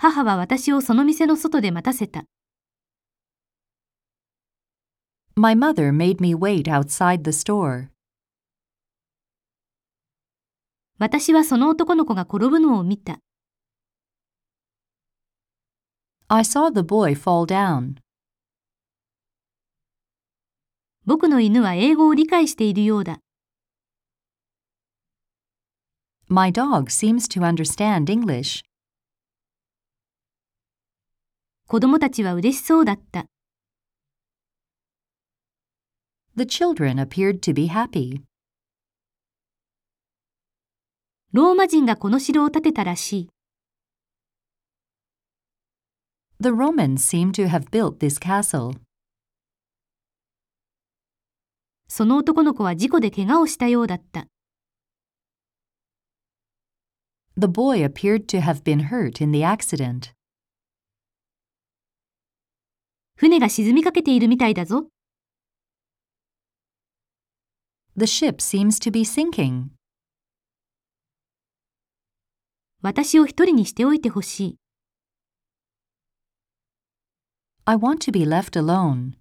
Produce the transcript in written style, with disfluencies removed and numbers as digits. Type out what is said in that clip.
母は私をその店の外で待たせた。 My mother made me wait outside the store. 私はその男の子が転ぶのを見た。 I saw the boy fall down. 僕の犬は英語を理解しているようだ。 My dog seems to understand English. 子供たちは嬉しそうだった。 The children appeared to be happy. ローマ人がこの城を建てたらしい。 The Romans seem to have built this castle. その男の子は事故で怪我をしたようだった。 The boy appeared to have been hurt in the accident. 船が沈みかけているみたいだぞ。 The ship seems to be sinking. 私を一人にしておいてほしい。 I want to be left alone.